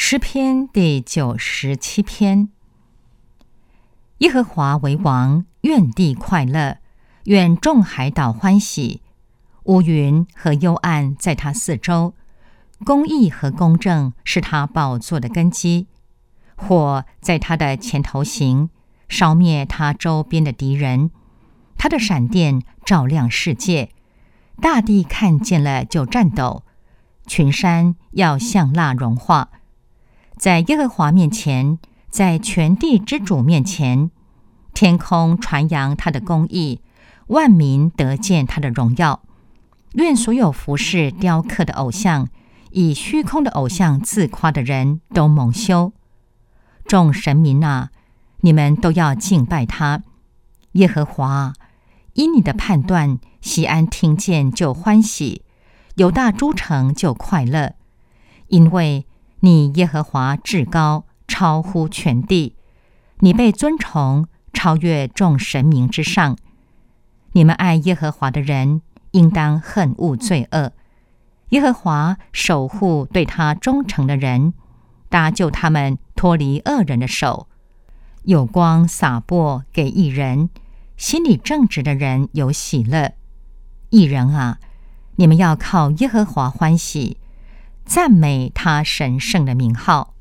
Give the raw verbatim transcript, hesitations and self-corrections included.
诗篇第九十七篇。耶和华为王，愿地快乐，愿众海岛欢喜。乌云和幽暗在他四周，公义和公正是他宝座的根基。火在他的前头行，烧灭他周边的敌人。他的闪电照亮世界，大地看见了就颤抖，群山要像蜡融化。在耶和华面前，在全地之主面前，天空传扬他的公义，万民得见他的荣耀。愿所有服侍雕刻的偶像，以虚空的偶像自夸的人都蒙羞。众神民啊，你们都要敬拜他。耶和华，因你的判断，西安听见就欢喜，犹大诸城就快乐，因为你耶和华至高，超乎全地，你被尊崇，超越众神明之上。你们爱耶和华的人，应当恨恶罪恶。耶和华守护对他忠诚的人，搭救他们脱离恶人的手。有光洒播给义人，心里正直的人有喜乐。义人啊，你们要靠耶和华欢喜，赞美他神圣的名号。